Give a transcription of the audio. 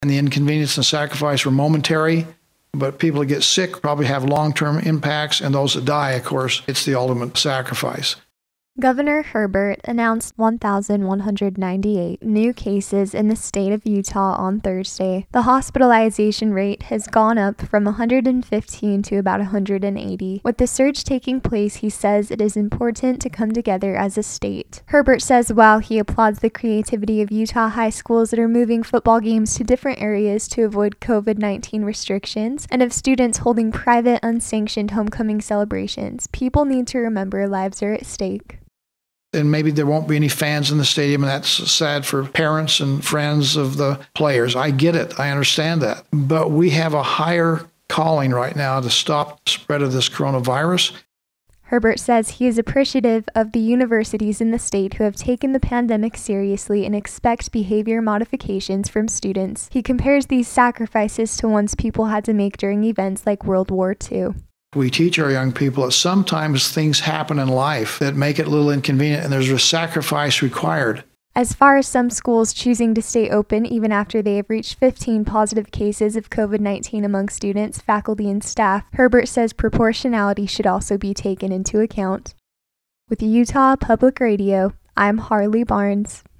and the inconvenience and sacrifice were momentary, but people that get sick probably have long-term impacts, and those that die, of course, it's the ultimate sacrifice. Governor Herbert announced 1,198 new cases in the state of Utah on Thursday. The hospitalization rate has gone up from 115 to about 180. With the surge taking place, he says it is important to come together as a state. Herbert says while he applauds the creativity of Utah high schools that are moving football games to different areas to avoid COVID-19 restrictions, and of students holding private, unsanctioned homecoming celebrations, people need to remember lives are at stake. And maybe there won't be any fans in the stadium, and that's sad for parents and friends of the players. I get it. I understand that. But we have a higher calling right now to stop the spread of this coronavirus. Herbert says he is appreciative of the universities in the state who have taken the pandemic seriously and expect behavior modifications from students. He compares these sacrifices to ones people had to make during events like World War II. We teach our young people that sometimes things happen in life that make it a little inconvenient, and there's a sacrifice required. As far as some schools choosing to stay open even after they have reached 15 positive cases of COVID-19 among students, faculty, and staff, Herbert says proportionality should also be taken into account. With Utah Public Radio, I'm Harley Barnes.